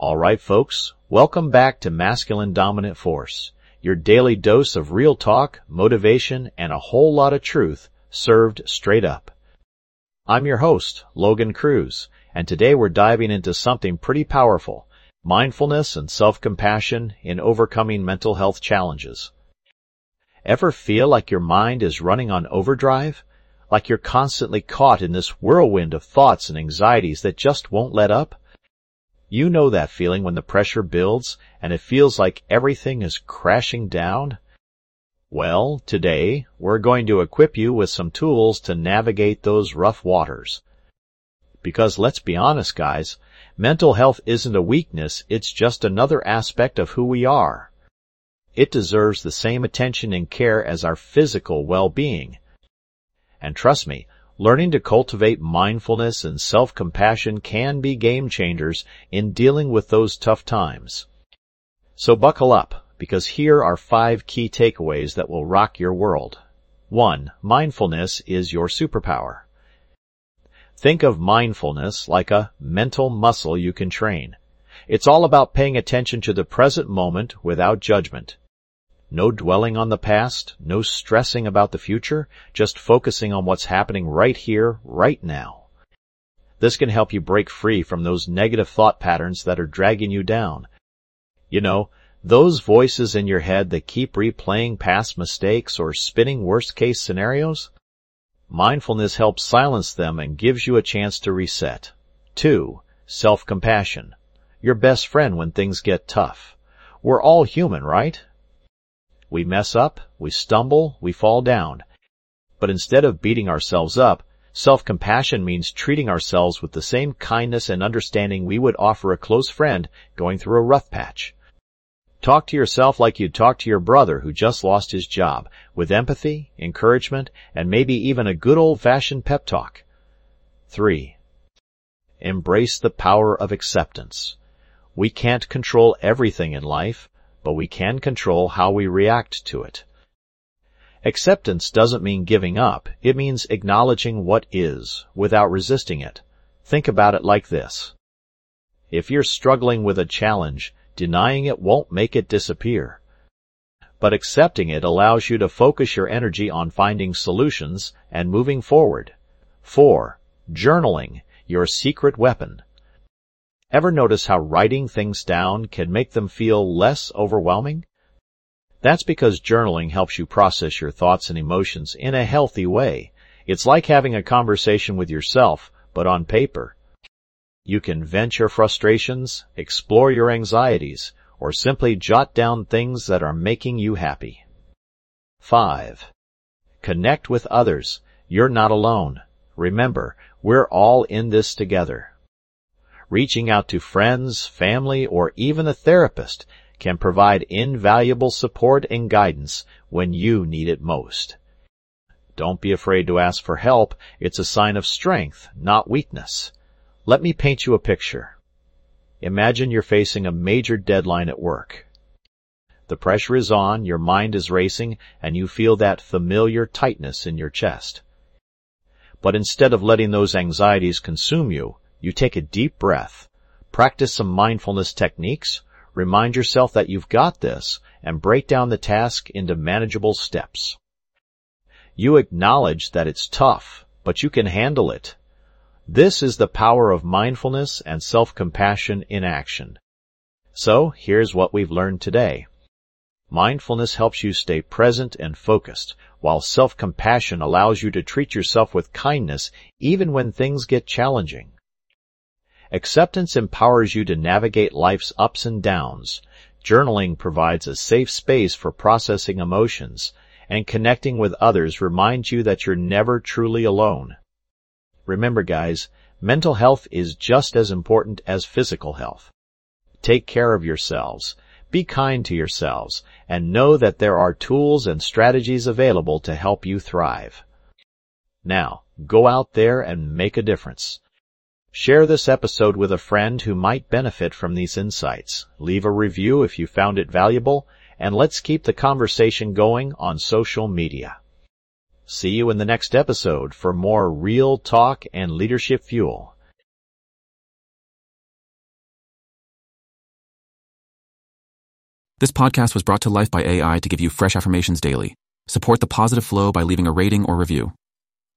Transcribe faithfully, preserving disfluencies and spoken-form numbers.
All right, folks, welcome back to Masculine Dominant Force, your daily dose of real talk, motivation, and a whole lot of truth served straight up. I'm your host, Logan Cruz, and today we're diving into something pretty powerful, mindfulness and self-compassion in overcoming mental health challenges. Ever feel like your mind is running on overdrive? Like you're constantly caught in this whirlwind of thoughts and anxieties that just won't let up? You know that feeling when the pressure builds and it feels like everything is crashing down? Well, today, we're going to equip you with some tools to navigate those rough waters. Because let's be honest, guys, mental health isn't a weakness, it's just another aspect of who we are. It deserves the same attention and care as our physical well-being. And trust me, learning to cultivate mindfulness and self-compassion can be game changers in dealing with those tough times. So buckle up, because here are five key takeaways that will rock your world. One, mindfulness is your superpower. Think of mindfulness like a mental muscle you can train. It's all about paying attention to the present moment without judgment. No dwelling on the past, no stressing about the future, just focusing on what's happening right here, right now. This can help you break free from those negative thought patterns that are dragging you down. You know, those voices in your head that keep replaying past mistakes or spinning worst-case scenarios? Mindfulness helps silence them and gives you a chance to reset. Two, self-compassion. Your best friend when things get tough. We're all human, right? We mess up, we stumble, we fall down. But instead of beating ourselves up, self-compassion means treating ourselves with the same kindness and understanding we would offer a close friend going through a rough patch. Talk to yourself like you'd talk to your brother who just lost his job, with empathy, encouragement, and maybe even a good old-fashioned pep talk. Three, embrace the power of acceptance. We can't control everything in life, but we can control how we react to it. Acceptance doesn't mean giving up. It means acknowledging what is, without resisting it. Think about it like this. If you're struggling with a challenge, denying it won't make it disappear. But accepting it allows you to focus your energy on finding solutions and moving forward. Four, journaling, your secret weapon. Ever notice how writing things down can make them feel less overwhelming? That's because journaling helps you process your thoughts and emotions in a healthy way. It's like having a conversation with yourself, but on paper. You can vent your frustrations, explore your anxieties, or simply jot down things that are making you happy. Five, connect with others. You're not alone. Remember, we're all in this together. Reaching out to friends, family, or even a therapist can provide invaluable support and guidance when you need it most. Don't be afraid to ask for help. It's a sign of strength, not weakness. Let me paint you a picture. Imagine you're facing a major deadline at work. The pressure is on, your mind is racing, and you feel that familiar tightness in your chest. But instead of letting those anxieties consume you, you take a deep breath, practice some mindfulness techniques, remind yourself that you've got this, and break down the task into manageable steps. You acknowledge that it's tough, but you can handle it. This is the power of mindfulness and self-compassion in action. So, here's what we've learned today. Mindfulness helps you stay present and focused, while self-compassion allows you to treat yourself with kindness even when things get challenging. Acceptance empowers you to navigate life's ups and downs. Journaling provides a safe space for processing emotions, and connecting with others reminds you that you're never truly alone. Remember, guys, mental health is just as important as physical health. Take care of yourselves, be kind to yourselves, and know that there are tools and strategies available to help you thrive. Now, go out there and make a difference. Share this episode with a friend who might benefit from these insights. Leave a review if you found it valuable, and let's keep the conversation going on social media. See you in the next episode for more real talk and leadership fuel. This podcast was brought to life by A I to give you fresh affirmations daily. Support the positive flow by leaving a rating or review.